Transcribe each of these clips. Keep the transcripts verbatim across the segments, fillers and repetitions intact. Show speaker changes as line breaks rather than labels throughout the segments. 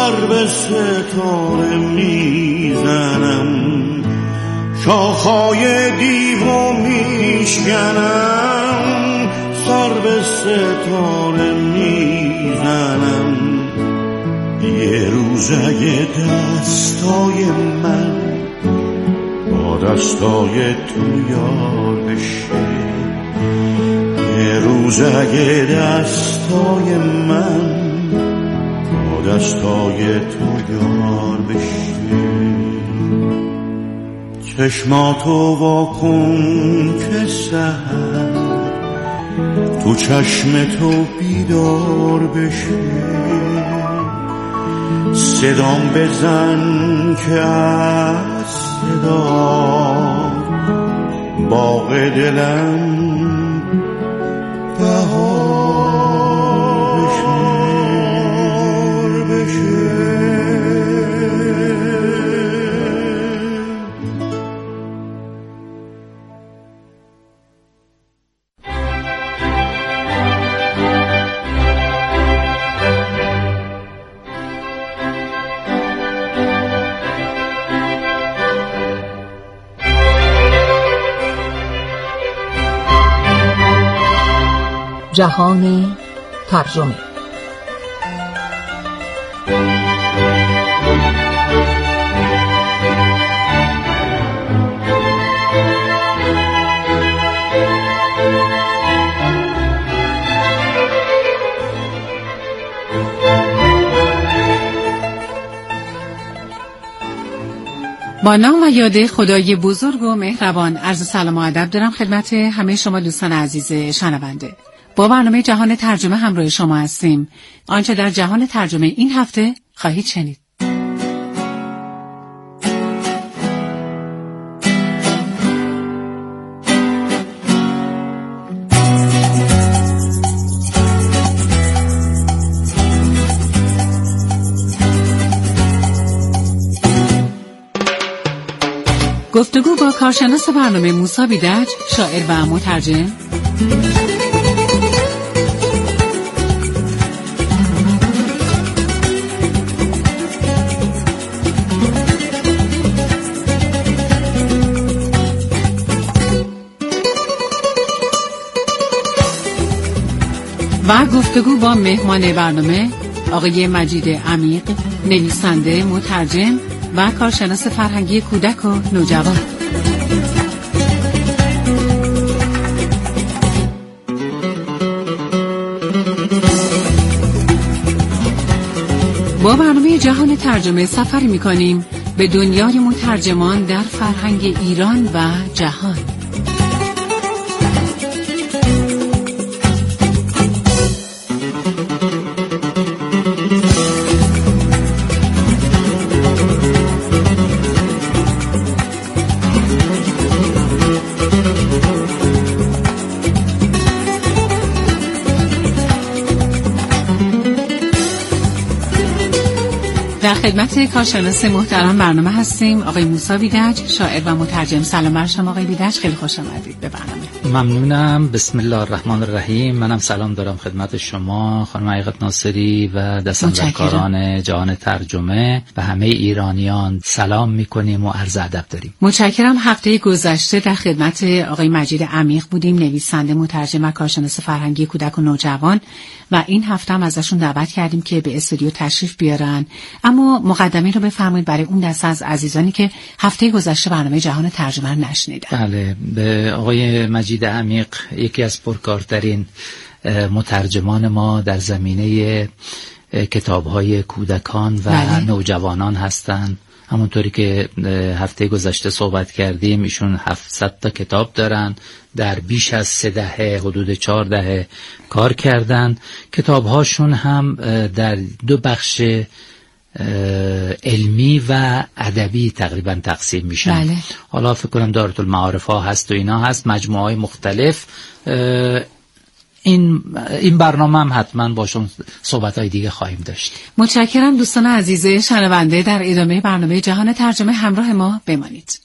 سر به ستاره میزنم، شاخهای دیو میشکنم، سر به ستاره میزنم. یه روز اگه دستای من با دستای تو یار بشه، یه روز اگه دستای من با دستای تو یار بشه. چشماتو واکن که سحر تو چشم تو بیدار بشه، صدام بزن که از صدا باغ دلم بهار بشه.
جهان ترجمه. با نام و یاد خدای بزرگ و مهربان عرض سلام و ادب دارم خدمت همه شما دوستان عزیز شنونده. با برنامه جهان ترجمه همراه شما هستیم. آنچه در جهان ترجمه این هفته خواهید شنید. گفتگو با کارشناس برنامه موسی بیدج، شاعر و مترجم. و گفتگو با مهمان برنامه آقای مجید عمیق، نویسنده، مترجم و کارشناس فرهنگی کودک و نوجوان. با برنامه جهان ترجمه سفری می‌کنیم به دنیای مترجمان در فرهنگ ایران و جهان. در خدمت کارشناس محترم برنامه هستیم آقای موسی بیدج، شاعر و مترجم. سلام بر شما آقای بیدج، خیلی خوش آمدید به برنامه.
ممنونم. بسم الله الرحمن الرحیم. منم سلام دارم خدمت شما خانم حقیقت ناصری و دستاندرکاران جهان ترجمه و همه ایرانیان سلام میکنیم و عرض ادب داریم.
متشکرم. هفته گذشته در خدمت آقای مجید عمیق بودیم، نویسنده، مترجم و کارشناس فرهنگی کودک و نوجوان، و این هفته هم ازشون دعوت کردیم که به استودیو تشریف بیارن. اما مقدمه رو بفرمایید برای اون دسته از عزیزانی که هفته گذشته برنامه جهان ترجمه رو نشنیدن.
بله، به آقای مجید عمیق، یکی از پرکارترین مترجمان ما در زمینه کتاب‌های کودکان و بله. نوجوانان هستند. همونطوری که هفته گذشته صحبت کردیم، ایشون هفتصد تا کتاب دارن، در بیش از سه دهه، حدود چهار دهه کار کردن. کتاب‌هاشون هم در دو بخش علمی و ادبی تقریبا تقسیم میشن.
بله.
حالا فکر کنم دارالمعارف ها هست و اینا هست، مجموعه های مختلف. این این برنامه هم حتما باشون صحبت های دیگه خواهیم داشت.
متشکرم دوستان عزیز شنونده. در ادامه برنامه جهان ترجمه همراه ما بمانید.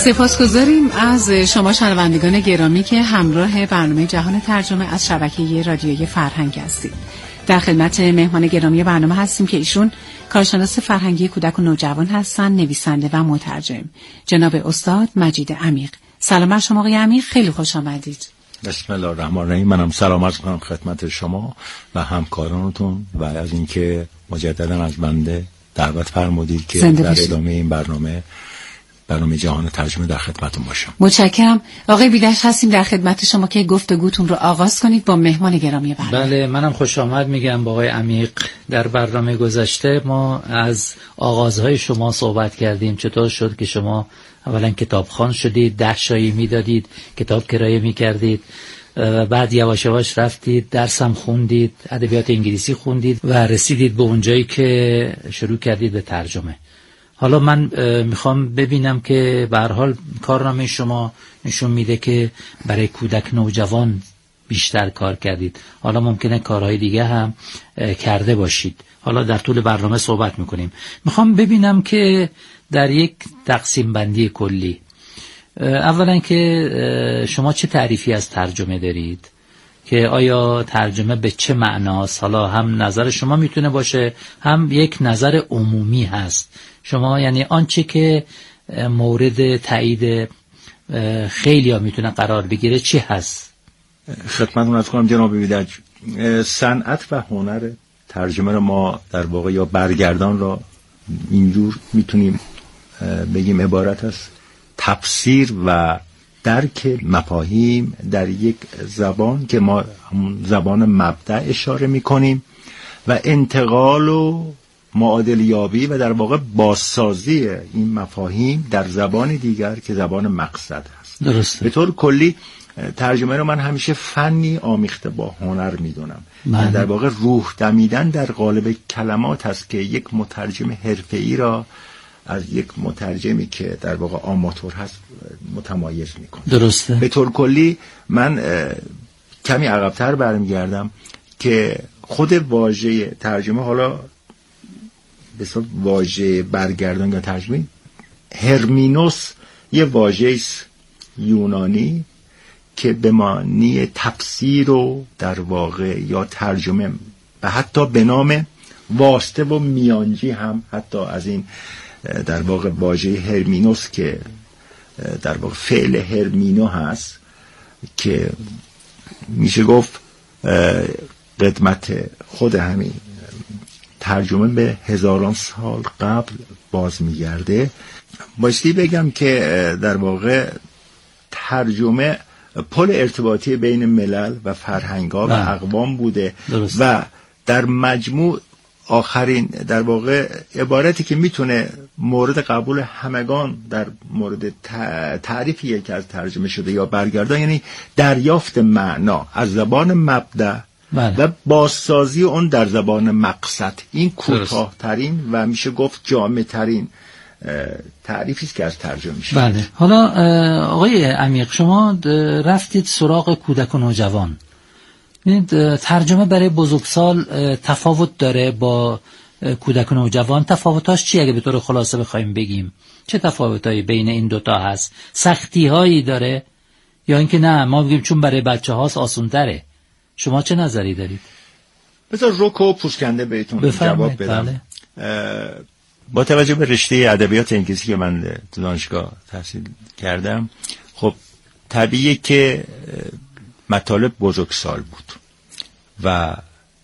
سپاسگزاریم از شما شنوندگان گرامی که همراه برنامه جهان ترجمه از شبکه رادیویی فرهنگ هستید. در خدمت مهمان گرامی برنامه هستیم که ایشون کارشناس فرهنگی کودک و نوجوان هستند، نویسنده و مترجم، جناب استاد مجید عمیق. سلام بر شما آقای عمیق، خیلی خوش آمدید.
بسم الله الرحمن الرحیم. منم سلام عرض می‌کنم خدمت شما و همکارانتون و از اینکه مجددا از بنده دعوت فرمودید که در ادامه این برنامه برنامه جهان ترجمه در خدمتتون باشم.
متشکرم. آقای بیدش هستیم در خدمت شما که گفتگوتون رو آغاز کنید با مهمان گرامی برنامه.
بله، منم خوش آمد میگم با آقای عمیق. در برنامه گذشته ما از آغازهای شما صحبت کردیم، چطور شد که شما اولا کتابخوان شدید، ده شایی میدادید، کتاب کرایه میکردید، بعد یواش یواش رفتید درسم خوندید، ادبیات انگلیسی خوندید و رسیدید به اونجایی که شروع کردید به ترجمه. حالا من میخوام ببینم که به هر حال کارنامه شما نشون میده که برای کودک نوجوان بیشتر کار کردید. حالا ممکنه کارهای دیگه هم کرده باشید. حالا در طول برنامه صحبت میکنیم. میخوام ببینم که در یک تقسیم بندی کلی، اولا که شما چه تعریفی از ترجمه دارید؟ که آیا ترجمه به چه معناست؟ حالا هم نظر شما میتونه باشه، هم یک نظر عمومی هست. شما یعنی آنچه که مورد تایید خیلی ها میتونه قرار بگیره چی هست؟
خدمتتون عرض کنم جناب بیدج، صنعت و هنر ترجمه رو ما در واقع یا برگردان را اینجور میتونیم بگیم عبارت است تفسیر و درک مفاهیم در یک زبان که ما همون زبان مبدأ اشاره میکنیم و انتقال و معادل یابی و در واقع بازسازی این مفاهیم در زبان دیگر که زبان مقصد هست.
درسته.
به طور کلی ترجمه رو من همیشه فنی آمیخته با هنر میدونم. در واقع روح دمیدن در قالب کلمات هست که یک مترجم حرفه‌ای را از یک مترجمی که در واقع آماتور هست متمایز میکنه.
درسته.
به طور کلی من کمی عقب‌تر برمیگردم که خود واژه ترجمه، حالا به صورت واژه برگردان یا ترجمه، هرمینوس یه واژه یونانی که به معنی تفسیر و در واقع یا ترجمه و حتی به نام واسطه و میانجی هم حتی از این در واقع واژه هرمینوس که در واقع فعل هرمینو هست که میشه گفت قدمت خود همین ترجمه به هزاران سال قبل باز میگرده. بایستی بگم که در واقع ترجمه پل ارتباطی بین ملل و فرهنگ‌ها و اقوام بوده.
درست.
و در مجموع آخرین در واقع عبارتی که میتونه مورد قبول همگان در مورد تعریفی که از ترجمه شده یا برگردان، یعنی دریافت معنا از زبان مبدأ و بازسازی اون در زبان مقصد، این کوتاه‌ترین و میشه گفت جامع‌ترین تعریفی است که از ترجمه میشه.
بله. حالا آقای عمیق، شما رفتید سراغ کودک و نوجوان. ترجمه برای بزرگسال تفاوت داره با کودک و نوجوان؟ تفاوتاش چی اگه به طور خلاصه بخوایم بگیم؟ چه تفاوتایی بین این دوتا هست؟ سختی هایی داره یا اینکه نه ما بگیم چون برای بچه هاست آسون تره؟ شما چه نظری دارید؟
بذار رکو پوسکنده بهتون جواب بدم.
بله.
با توجه به رشته ادبیات انگلیسی که من تو دانشگاه تحصیل کردم، خب طبیعیه که مطالب بزرگسال بود و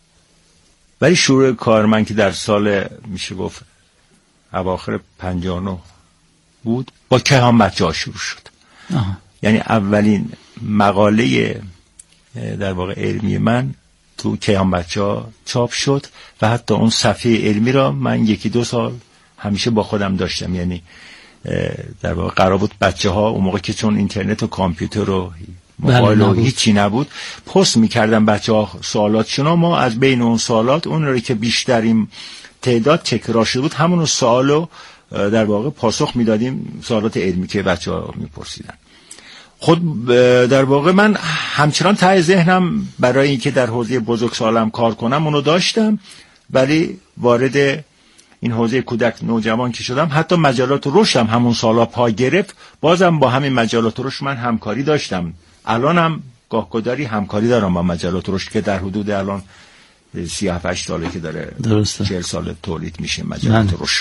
ولی شروع کار من که در سال میشه گفت اواخر پنجاه و نه بود، با کیهان بچه‌ها شروع شد. آه. یعنی اولین مقاله در واقع علمی من تو کیهان بچه‌ها چاپ شد و حتی اون صفحه علمی را من یکی دو سال همیشه با خودم داشتم. یعنی در واقع قرار بود بچه‌ها اون موقع که چون اینترنت و کامپیوتر و موبایل و هیچی نبود، پست می‌کردن بچه‌ها سوالاتشون، ما از بین اون سوالات اون رو که بیشترین تعداد تکرار شده بود همون سوالو در واقع پاسخ میدادیم، سوالات علمی که بچه‌ها میپرسیدن. خود در واقع من همچنان ته ذهنم برای اینکه در حوزه بزرگسالم کار کنم اونو داشتم، ولی وارد این حوزه کودک نوجوان که شدم، حتی مجلات رشد هم همون سالا پا گرفت، بازم با همین مجلات رشد من همکاری داشتم. الانم گاهگداری همکاری دارم با مجلات رشد که در حدود الان سی و هفت ساله که داره، درسته چهل سال تولید میشه مجلات رشد.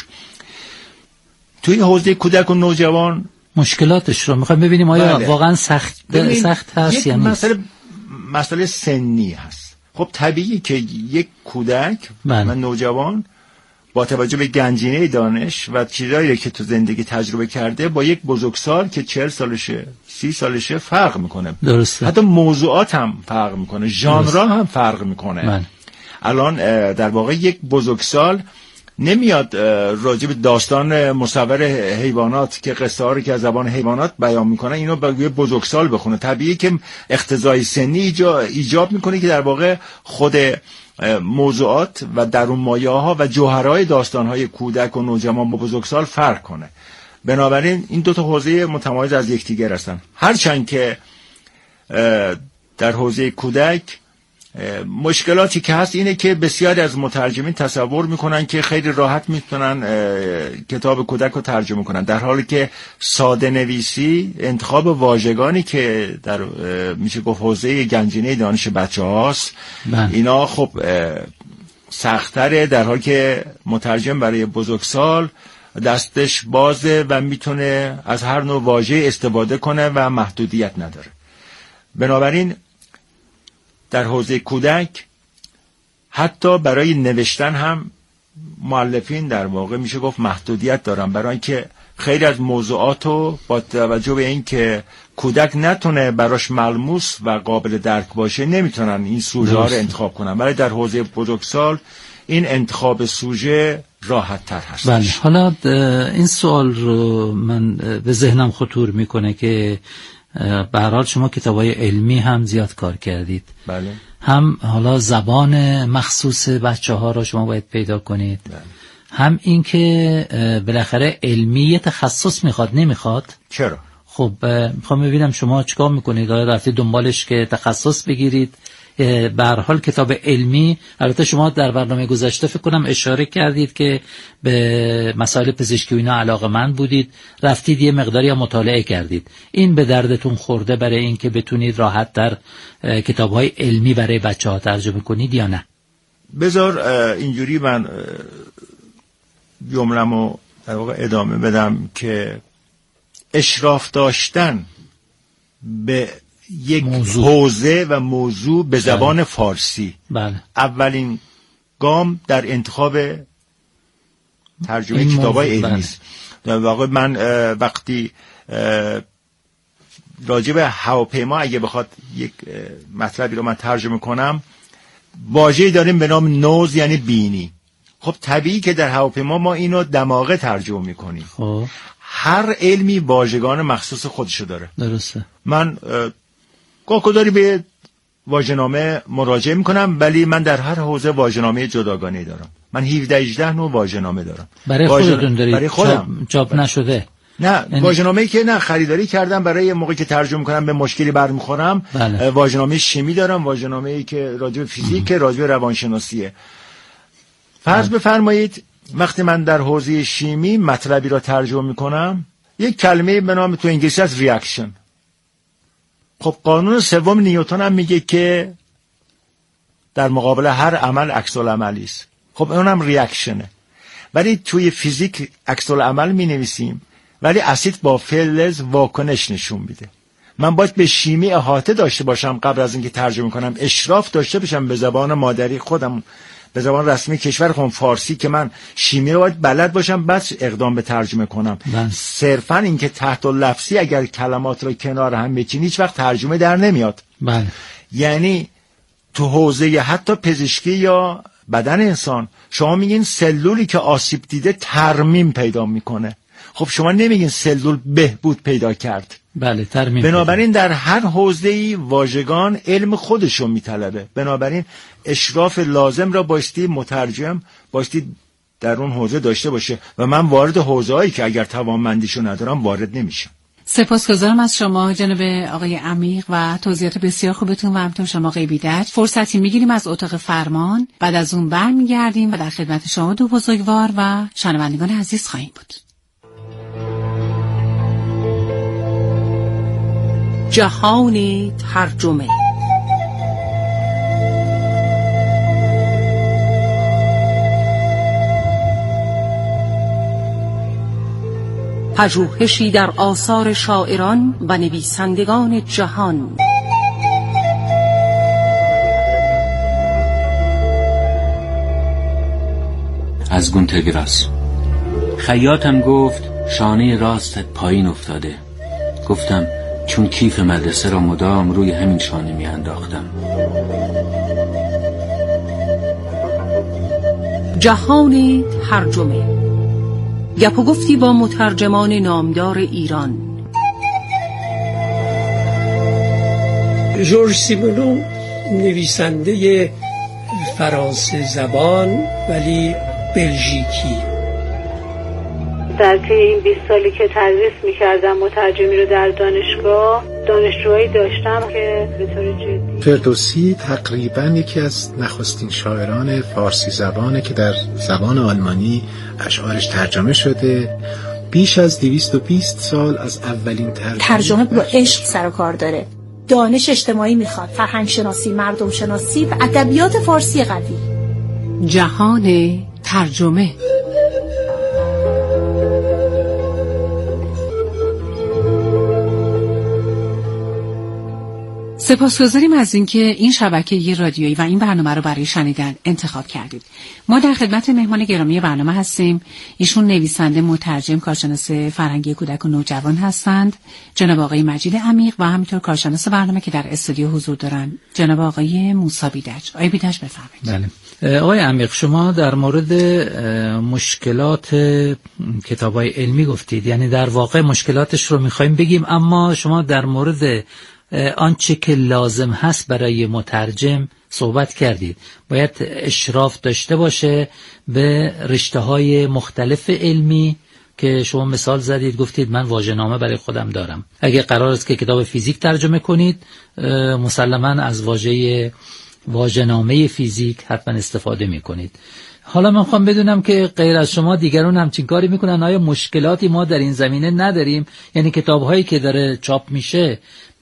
توی حوزه کودک و نوجوان
مشکلاتش رو میخوایم ببینیم آیا بله. واقعا سخت سخت هست یا
نیست. مسئله مسئله سنی هست. خب طبیعی که یک کودک بله. و نوجوان با توجه به گنجینه دانش و چیزایی که تو زندگی تجربه کرده با یک بزرگسال که چهل سالشه، سی سالشه فرق میکنه. درسته. حتی موضوعات هم فرق میکنه، ژانرها هم فرق میکنه. بله. الان در واقع یک بزرگسال نمیاد راجع به داستان مصور حیوانات که قصه ها رو که از زبان حیوانات بیان میکنه اینو به بزرگسال بخونه. طبیعیه که اقتضای سنی ایجاب میکنه که در واقع خود موضوعات و درون مایه ها و جوهرهای داستان های کودک و نوجوان با بزرگسال فرق کنه. بنابراین این دو تا حوزه متمایز از یکدیگر هستن. هرچند که در حوزه کودک مشکلاتی که هست اینه که بسیاری از مترجمین تصور میکنن که خیلی راحت میتونن کتاب کودک رو ترجمه کنن، در حالی که ساده نویسی، انتخاب واژگانی که در میشه گفت حوزه گنجینه دانش بچه هاست من. اینا خب سخت‌تره، در حالی که مترجم برای بزرگسال دستش بازه و میتونه از هر نوع واژه استفاده کنه و محدودیت نداره. بنابراین در حوزه کودک حتی برای نوشتن هم مؤلفین در واقع میشه گفت محدودیت دارن، برای اینکه خیلی از موضوعات رو با توجه به این که کودک نتونه براش ملموس و قابل درک باشه نمیتونن این سوژه ها رو انتخاب کنن، ولی در حوزه بزرگسال این انتخاب سوژه راحت تر هست.
بله. حالا این سوال رو من به ذهنم خطور میکنه که به هر حال شما کتابای علمی هم زیاد کار کردید.
بله.
هم حالا زبان مخصوص بچه ها رو شما باید پیدا کنید. بله. هم این که بالاخره علمی تخصص میخواد نمیخواد.
چرا؟
خب میخوام ببینم شما چیکار میکنید؟ آیا رفتید دنبالش که تخصص بگیرید؟ به هر حال کتاب علمی، البته شما در برنامه گذشته فکر کنم اشاره کردید که به مسائل پزشکی و اینا علاقه‌مند بودید، رفتید یه مقداری هم مطالعه کردید. این به دردتون خورده برای این که بتونید راحت در کتاب‌های علمی برای بچه‌ها ترجمه کنید یا نه؟
بذار اینجوری من جمله‌مو در واقع ادامه بدم که اشراف داشتن به یک موضوع. حوزه و موضوع به زبان بله. فارسی
بله.
اولین گام در انتخاب ترجمه کتاب‌های علمی است. در واقع من وقتی راجع به هواپیما اگه بخواد یک مطلبی رو من ترجمه کنم، واژه‌ای داریم به نام نوز یعنی بینی. خب طبیعی که در هواپیما ما اینو دماغه ترجمه می‌کنیم.
خب
هر علمی واژگان مخصوص خودشو داره.
درسته.
من گاهگداری به واژه‌نامه مراجعه میکنم، ولی من در هر حوزه واژه‌نامه جداگانه دارم. من هفده هجده نوع واژه‌نامه دارم.
برای خودتون دارید؟ برای خودم. چاپ نشده؟
نه، یعنی... واژه‌نامه‌ای که نه خریداری کردم برای موقعی که ترجمه کنم به مشکلی برمیخورم.
بله.
واژه‌نامه شیمی دارم، واژه‌نامه‌ای که راجع به فیزیک، راجع به روانشناسیه. فرض بفرمایید وقتی من در حوزه شیمی مطلبی را ترجمه میکنم، یک کلمه به نام تو انگلیسی از ریاکشن. خب قانون سوم نیوتن هم میگه که در مقابل هر عمل عکس العملی است. خب اونم ریاکشنه. ولی توی فیزیک عکس العمل مینویسیم، ولی اسید با فلز واکنش نشون میده. من باید به شیمی احاطه داشته باشم قبل از اینکه ترجمه کنم، اشراف داشته باشم به زبان مادری خودم، به زبان رسمی کشور خودم فارسی، که من شیمی رو باید بلد باشم بعد اقدام به ترجمه کنم. صرفا اینکه تحت اللفظی اگر کلمات رو کنار هم بچینی هیچ وقت ترجمه در نمیاد.
بله.
یعنی تو حوزه حتی پزشکی یا بدن انسان شما میگین سلولی که آسیب دیده ترمیم پیدا میکنه. خب شما نمیگین سلول بهبود پیدا کرد.
بله، ترمیم.
بنابراین در هر حوزه‌ای واژگان علم خودشو میطلبه. بنابراین اشراف لازم را بایستی مترجم بایستی در اون حوزه داشته باشه و من وارد حوزه‌ای که اگر توانمندیشو ندارم وارد نمیشم.
سپاسگزارم از شما جناب آقای عمیق و توضیحات بسیار خوبتون و همینطور شما آقای بیدج. فرصتی میگیریم از اتاق فرمان، بعد از اون برمیگردیم و در خدمت شما دو بزرگوار و شنوندگان عزیز خواهیم بود.
جهان ترجمه. پژوهشی در آثار شاعران و نویسندگان جهان.
از گونتر گراس. خیاطم گفت شانه راستت پایین افتاده. گفتم چون کیف مدرسه را مدام روی همین شانه می انداختم.
جهان ترجمه. گپ و گفتی با مترجمان نامدار ایران.
ژورژ سیمونو نویسنده فرانسه زبان ولی بلژیکی.
در طی این بیست سالی که تدریس می‌کردم مترجمی رو در دانشگاه، دانشجوهایی داشتم که به طور جدی.
فردوسی تقریباً یکی از نخستین شاعران فارسی زبانه که در زبان آلمانی اشعارش ترجمه شده. بیش از دویست و بیست سال از اولین ترجمه.
ترجمه با عشق سر و کار داره. دانش اجتماعی میخواد، فرهنگ شناسی، مردم شناسی و ادبیات فارسی قوی.
جهان ترجمه. سپاسگزاریم از اینکه این شبکه رادیویی و این برنامه رو برای شنیدن انتخاب کردید. ما در خدمت مهمان گرامی برنامه هستیم. ایشون نویسنده، مترجم، کارشناس فرهنگی کودک و نوجوان هستند، جناب آقای مجید عمیق، و همینطور کارشناس برنامه که در استودیو حضور دارن، جناب آقای موسی بیدج. آقای بیدج بفرمایید.
بله. آقای عمیق، شما در مورد مشکلات کتاب‌های علمی گفتید، یعنی در واقع مشکلاتش رو می‌خوایم بگیم، اما شما در مورد آنچه که لازم هست برای مترجم صحبت کردید. باید اشراف داشته باشه به رشته‌های مختلف علمی که شما مثال زدید، گفتید من واژه‌نامه برای خودم دارم. اگه قرار است که کتاب فیزیک ترجمه کنید، مسلماً از واژه واژه‌نامه فیزیک حتما استفاده می‌کنید. حالا من خواهم بدونم که غیر از شما دیگران همچین کاری می‌کنن. آیا مشکلاتی ما در این زمینه نداریم؟ یعنی کتاب‌هایی که داره چاپ میشه،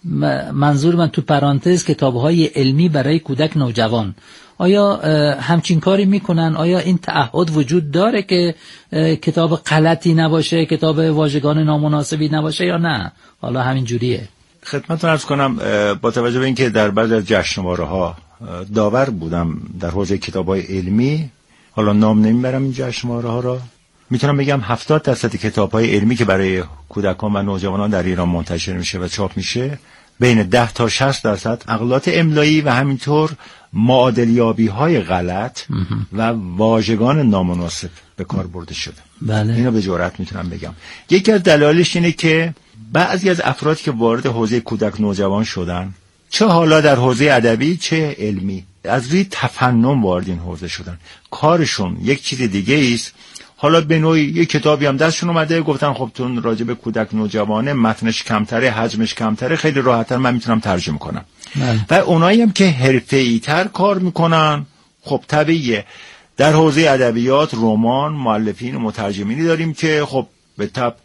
منظور من تو پرانتز کتاب‌های علمی برای کودک نوجوان، آیا همچین کاری میکنن؟ آیا این تعهد وجود داره که کتاب غلطی نباشه، کتاب واژگان نامناسبی نباشه، یا نه حالا همین جوریه؟
خدمتتون عرض کنم با توجه به اینکه در بعضی از جشنواره‌ها داور بودم در حوزه کتاب‌های علمی، حالا نام نمیبرم این جشنواره‌ها را، میتونم بگم هفتاد درصد کتاب‌های علمی که برای کودکان و نوجوانان در ایران منتشر میشه و چاپ میشه، بین ده تا شصت درصد اغلاط املایی و همینطور معادلیابی‌های غلط و واژگان نامناسب به کار برده شده.
بله.
اینو به جرئت میتونم بگم. یکی از دلایلش اینه که بعضی از افرادی که وارد حوزه کودک نوجوان شدن، چه حالا در حوزه ادبی چه علمی، از روی تفنن وارد این حوزه شدن. کارشون یک چیز دیگه است. حالا به نوعی یک کتابی هم دستشون اومده، گفتن خب تون راجع به کودک نوجوانه، متنش کمتره، حجمش کمتره، خیلی راحت‌تر من میتونم ترجمه کنم. بله. و اونایی هم که حرفه‌ای‌تر کار میکنن، خب طبیعیه در حوزه ادبیات، رمان، مؤلفین و مترجمینی داریم که خب به تبع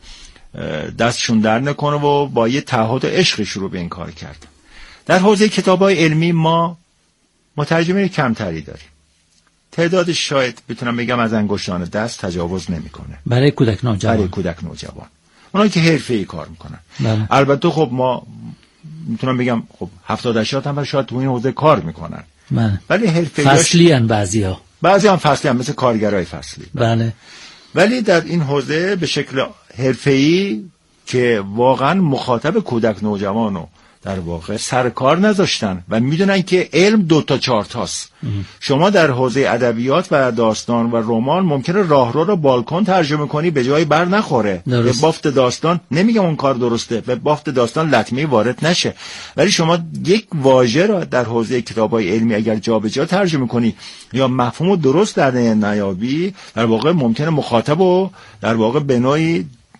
دستشون در نکنه و با یه تعهد و عشق شروع به این کار کردن. در حوزه کتاب‌های علمی ما مترجمین کمتری داریم. تعدادش شاید بتونم بگم از انگشتان دست تجاوز نمیکنه
برای کودک نوجوان.
برای کودک نوجوان اونایی که حرفه‌ای کار میکنن.
بله.
البته خب ما میتونم بگم خب هفتاد هشتاد هم شاید تو این حوزه کار میکنن.
بله.
ولی حرفه‌ای
فصلی ان بعضیا.
بعضی هم فصلی هم مثل کارگرای فصلی.
بله.
ولی در این حوزه به شکل حرفه‌ای که واقعا مخاطب کودک نوجوانو در واقع سرکار نذاشتن و میدونن که علم دو تا چهار تاست. شما در حوزه ادبیات و داستان و رمان ممکنه راهرو رو بالکن ترجمه کنی به جای بر نخوره، به بافت داستان نمیگم اون کار درسته، به بافت داستان لطمه وارد نشه، ولی شما یک واژه رو در حوزه کتاب‌های علمی اگر جابجا ترجمه کنی یا مفهومو درست در نیابی، در واقع ممکنه مخاطبو در واقع به نوعی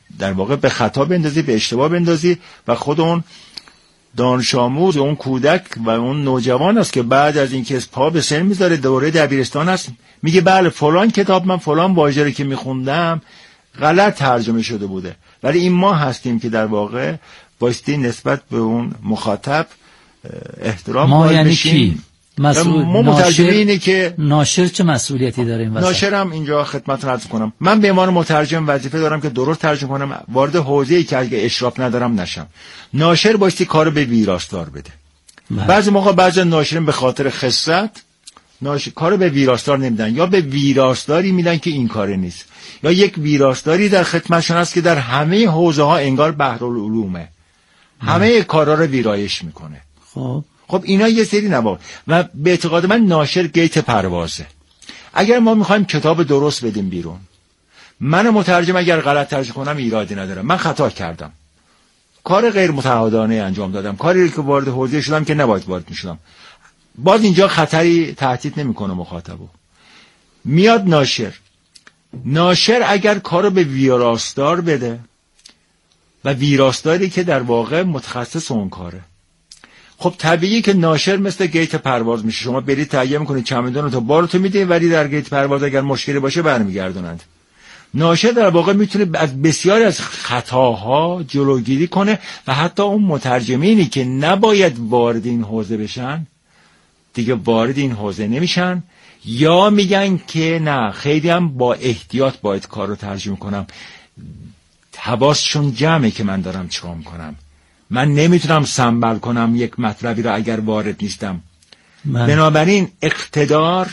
در واقع به خطا بندازی، به اشتباه بندازی و خود اون دانش آموز، اون کودک و اون نوجوان است که بعد از اینکه پا به سن میذاره، دوره دبیرستان است، میگه بله فلان کتاب من فلان واژه رو که میخوندم غلط ترجمه شده بوده. ولی این ما هستیم که در واقع بایستی نسبت به اون مخاطب احترام
ما
قائل
یعنی
بشیم.
کی؟ مسئول
ما مترجم اینه که
ناشر چه مسئولیتی داره این وسط؟
ناشرم اینجا خدمتتون عرض کنم، من به عنوان مترجم وظیفه دارم که درست ترجمه کنم، وارد حوزه‌ای که اگه اشراف ندارم نشم. ناشر بایستی کارو به ویراستار بده. بله. بعضی موقع بعضی ناشرین به خاطر خست ناشر کارو به ویراستار نمیدن، یا به ویراستاری میدن که این کاره نیست، یا یک ویراستاری در خدمتشون هست که در همه حوزه ها انگار بحرالعلومه، همه کارا رو ویرایش میکنه.
خب
خب اینا یه سری نواقص و به اعتقاد من ناشر گیت پروازه. اگر ما میخوایم کتاب درست بدیم بیرون، من مترجم اگر غلط ترجمه کنم ایرادی نداره، من خطا کردم، کار غیر متعهدانه انجام دادم، کاری که وارد حوزه شدم که نباید وارد میشدم، باز اینجا خطری تهدید نمیکنه مخاطبو. میاد ناشر ناشر اگر کارو به ویراستار بده و ویراستاری که در واقع متخصص اون کاره، خب طبیعیه که ناشر مثل گیت پرواز میشه، شما برید تهیه میکنید چمدان تو بارتو میدید، ولی در گیت پرواز اگر مشکلی باشه برمیگردونند. ناشر در واقع میتونه از بسیاری از خطاها جلوگیری کنه و حتی اون مترجمینی که نباید وارد این حوزه بشن دیگه وارد این حوزه نمیشن، یا میگن که نه خیلی هم با احتیاط باید کار رو ترجمه کنم، حواسشون جمعه که من دارم چیکار میکنم، من نمیتونم سنبل کنم یک مطلبی رو اگر وارد نیستم. من. بنابراین اقتدار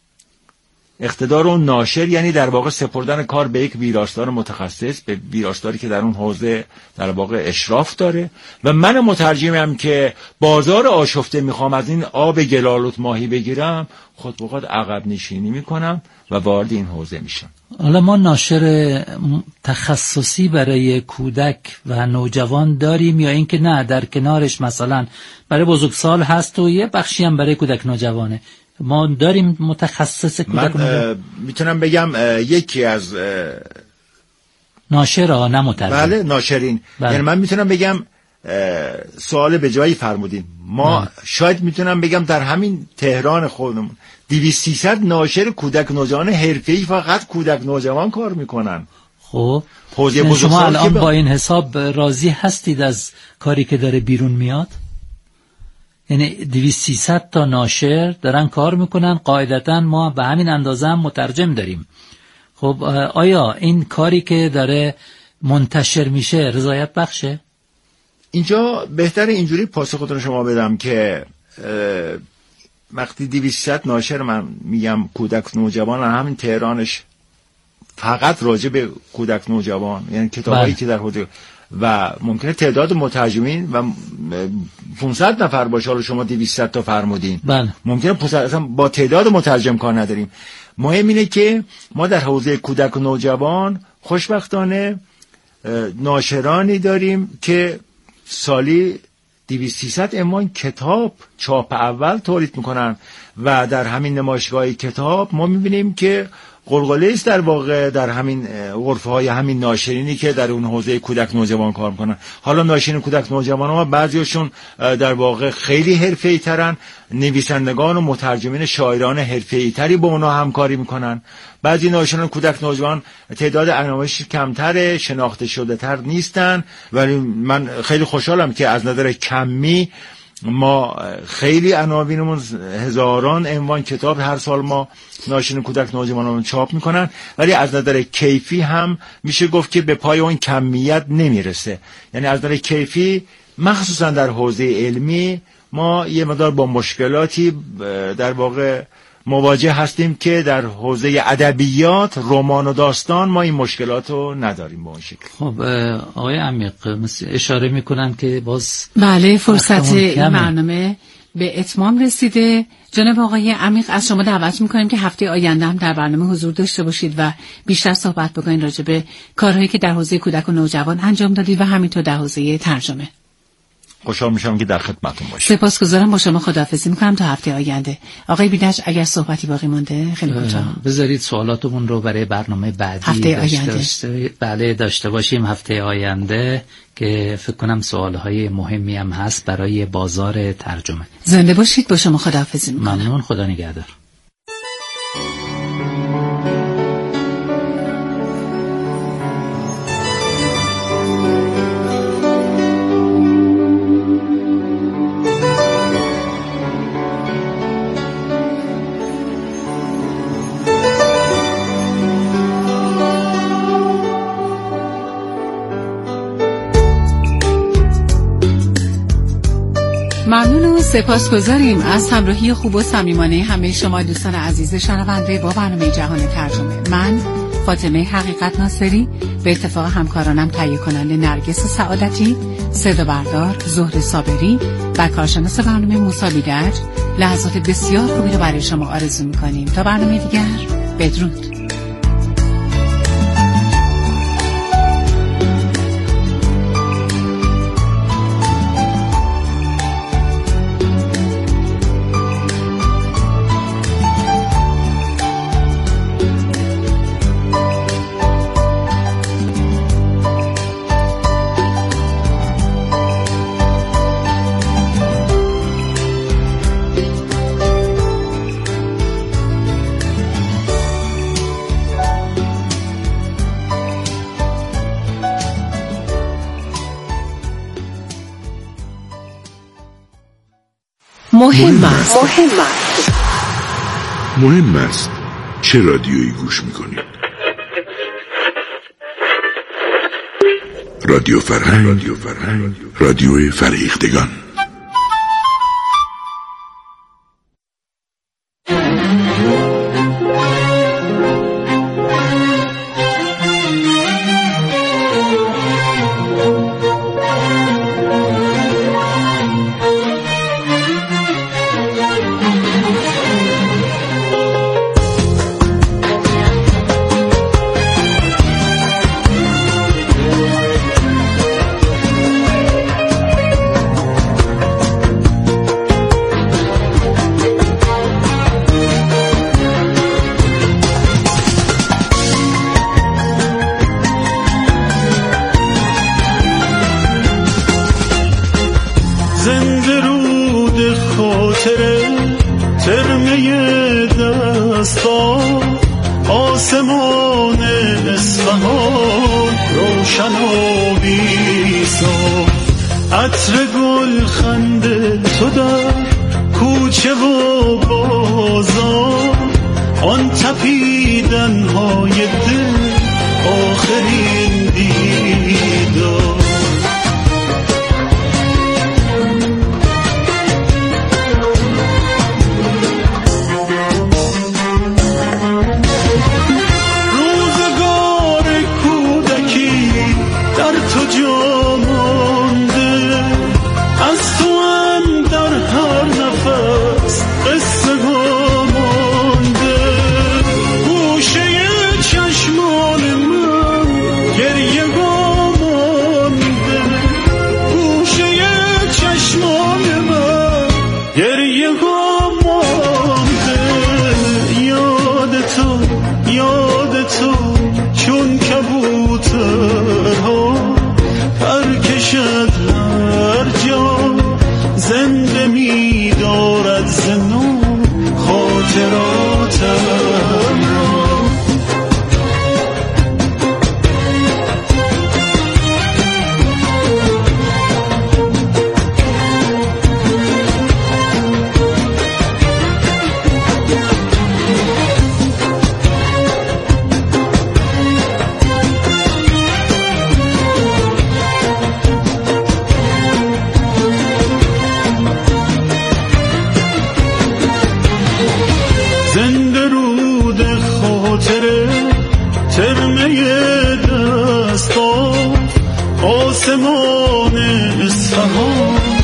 اقتدار اون ناشر یعنی در واقع سپردن کار به یک ویراستار متخصص، به ویراستاری که در اون حوزه در واقع اشراف داره، و من مترجمم که بازار آشفته میخوام از این آب گلالود ماهی بگیرم، خود به خود عقب نشینی میکنم و وارد این حوزه میشم.
حالا ما ناشر تخصصی برای کودک و نوجوان داریم یا اینکه نه در کنارش مثلا برای بزرگسال هست و یه بخشی هم برای کودک نوجوانه؟ ما داریم متخصص کودک
من میتونم بگم یکی از
ناشرها نه مترجم.
بله ناشرین. بله. یعنی من میتونم بگم سوال به جایی فرمودین، ما بله. شاید میتونم بگم در همین تهران خودمون دویست سیصد ناشر کودک نوجوان حرفه‌ای فقط کودک نوجوان کار میکنن.
خب
حوزه
شما الان با این حساب راضی هستید از کاری که داره بیرون میاد؟ یعنی دویست سیصد تا ناشر دارن کار میکنن، قاعدتا ما به همین اندازه هم مترجم داریم. خب آیا این کاری که داره منتشر میشه رضایت بخشه؟
اینجا بهتر اینجوری پاسخ رو شما بدم که وقتی دویست سیصد ناشر من میگم کودک نوجوان، همین تهرانش فقط راجع به کودک نوجوان، یعنی کتابایی که در حوزه و ممکنه تعداد مترجمین و پانصد نفر باشه، حالا شما دویست تا فرمودین،
بله.
ممکنه اصلا با تعداد مترجم کار نداریم. مهم اینه که ما در حوزه کودک و نوجوان خوشبختانه ناشرانی داریم که سالی دویست سیصد عنوان کتاب چاپ اول تولید میکنن و در همین نمایشگاه کتاب ما میبینیم که قلقله است در واقع در همین غرفه های همین ناشرینی که در اون حوزه کودک نوجوان کار میکنن. حالا ناشرین کودک نوجوان ها بعضیشون در واقع خیلی حرفه‌ای ترن، نویسندگان و مترجمین شاعران حرفه‌ای تری با اونا همکاری میکنن. بعضی ناشرین کودک نوجوان تعداد عناوینش کمتره، شناخته شده تر نیستن، ولی من خیلی خوشحالم که از نظر کمی ما خیلی عناوینمون هزاران عنوان کتاب هر سال ما ناشرین کودک نوجوانان چاپ میکنن، ولی از نظر کیفی هم میشه گفت که به پای اون کمیت نمیرسه. یعنی از نظر کیفی مخصوصا در حوزه علمی ما یه مقدار با مشکلاتی در واقع مواجه هستیم که در حوزه ادبیات، رمان و داستان ما این مشکلات رو نداریم به اون شکل.
خب آقای عمیق اشاره میکنن که باز
بله فرصت این برنامه به اتمام رسیده. جناب آقای عمیق از شما دعوت میکنیم که هفته آینده هم در برنامه حضور داشته باشید و بیشتر صحبت بکنید راجع به کارهایی که در حوزه کودک و نوجوان انجام دادید و همینطور در حوزه ترجمه.
خوشحال میشم که در خدمتتون باشم.
سپاسگزارم. با شما خداحافظی میکنم تا هفته آینده. آقای بیدج اگر صحبتی باقی مانده خیلی کوتاه
بذارید سوالاتمون رو برای برنامه بعدی
هفته
داشته
آینده
داشته بله داشته باشیم هفته آینده که فکر کنم سوالهای مهمی هم هست برای بازار ترجمه.
زنده باشید. با شما خداحافظی میکنم.
ممنون. خدا نگهدار.
ممنون و سپاسگزاریم از همراهی خوب و صمیمانه همه شما دوستان عزیز شنونده با برنامه جهان ترجمه. من فاطمه حقیقت ناصری به اتفاق همکارانم تهیه کننده نرگس سعادتی، صدا بردار زهره صابری و کارشناس برنامه موسی بیدج لحظات بسیار خوبی رو برای شما آرزو می‌کنیم. تا برنامه دیگر، بدرود.
مهم است. مهم است.
مهم است چه رادیویی گوش میکنید؟ رادیو فرهنگ، رادیو فرهنگ، رادیوی فرهیختگان.
آسمان اصفهان روشن و بی‌صاف، عطر گل خنده تو در کوچه و بازار، آن تپیدن های دل آخرین